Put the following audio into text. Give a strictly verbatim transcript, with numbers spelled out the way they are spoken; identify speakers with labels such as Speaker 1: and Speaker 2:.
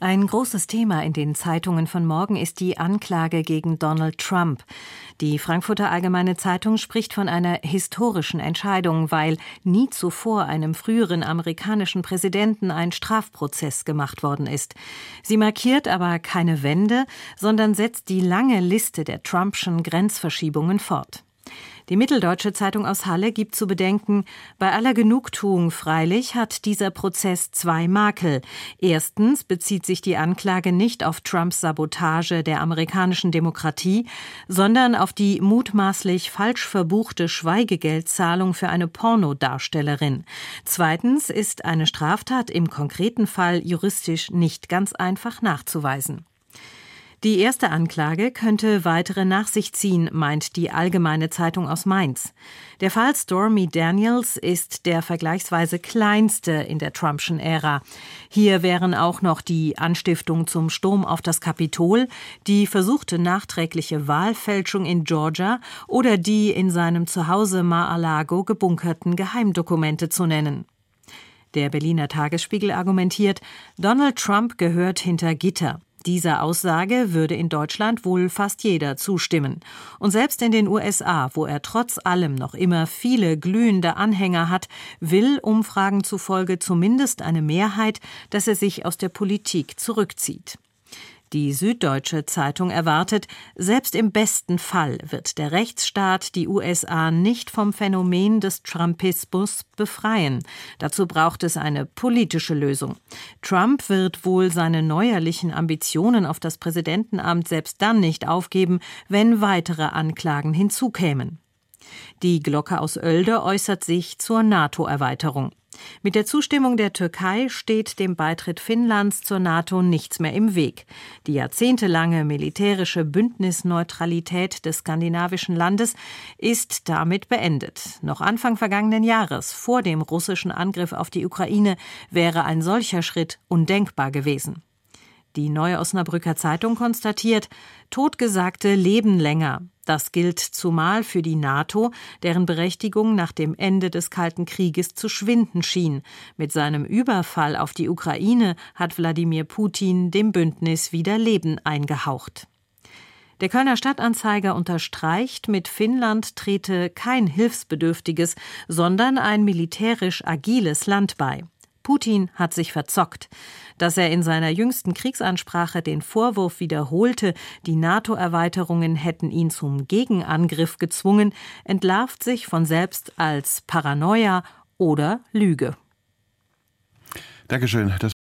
Speaker 1: Ein großes Thema in den Zeitungen von morgen ist die Anklage gegen Donald Trump. Die Frankfurter Allgemeine Zeitung spricht von einer historischen Entscheidung, weil nie zuvor einem früheren amerikanischen Präsidenten ein Strafprozess gemacht worden ist. Sie markiert aber keine Wende, sondern setzt die lange Liste der Trumpschen Grenzverschiebungen fort. Die Mitteldeutsche Zeitung aus Halle gibt zu bedenken, bei aller Genugtuung freilich hat dieser Prozess zwei Makel. Erstens bezieht sich die Anklage nicht auf Trumps Sabotage der amerikanischen Demokratie, sondern auf die mutmaßlich falsch verbuchte Schweigegeldzahlung für eine Pornodarstellerin. Zweitens ist eine Straftat im konkreten Fall juristisch nicht ganz einfach nachzuweisen. Die erste Anklage könnte weitere nach sich ziehen, meint die Allgemeine Zeitung aus Mainz. Der Fall Stormy Daniels ist der vergleichsweise kleinste in der Trumpschen Ära. Hier wären auch noch die Anstiftung zum Sturm auf das Kapitol, die versuchte nachträgliche Wahlfälschung in Georgia oder die in seinem Zuhause Mar-a-Lago gebunkerten Geheimdokumente zu nennen. Der Berliner Tagesspiegel argumentiert, Donald Trump gehört hinter Gitter. Dieser Aussage würde in Deutschland wohl fast jeder zustimmen. Und selbst in den U S A, wo er trotz allem noch immer viele glühende Anhänger hat, will Umfragen zufolge zumindest eine Mehrheit, dass er sich aus der Politik zurückzieht. Die Süddeutsche Zeitung erwartet, selbst im besten Fall wird der Rechtsstaat die U S A nicht vom Phänomen des Trumpismus befreien. Dazu braucht es eine politische Lösung. Trump wird wohl seine neuerlichen Ambitionen auf das Präsidentenamt selbst dann nicht aufgeben, wenn weitere Anklagen hinzukämen. Die Glocke aus Oelde äußert sich zur NATO-Erweiterung. Mit der Zustimmung der Türkei steht dem Beitritt Finnlands zur NATO nichts mehr im Weg. Die jahrzehntelange militärische Bündnisneutralität des skandinavischen Landes ist damit beendet. Noch Anfang vergangenen Jahres, vor dem russischen Angriff auf die Ukraine, wäre ein solcher Schritt undenkbar gewesen. Die Neue Osnabrücker Zeitung konstatiert, Totgesagte leben länger. Das gilt zumal für die NATO, deren Berechtigung nach dem Ende des Kalten Krieges zu schwinden schien. Mit seinem Überfall auf die Ukraine hat Wladimir Putin dem Bündnis wieder Leben eingehaucht. Der Kölner Stadtanzeiger unterstreicht, mit Finnland trete kein hilfsbedürftiges, sondern ein militärisch agiles Land bei. Putin hat sich verzockt. Dass er in seiner jüngsten Kriegsansprache den Vorwurf wiederholte, die NATO-Erweiterungen hätten ihn zum Gegenangriff gezwungen, entlarvt sich von selbst als Paranoia oder Lüge.
Speaker 2: Dankeschön. Das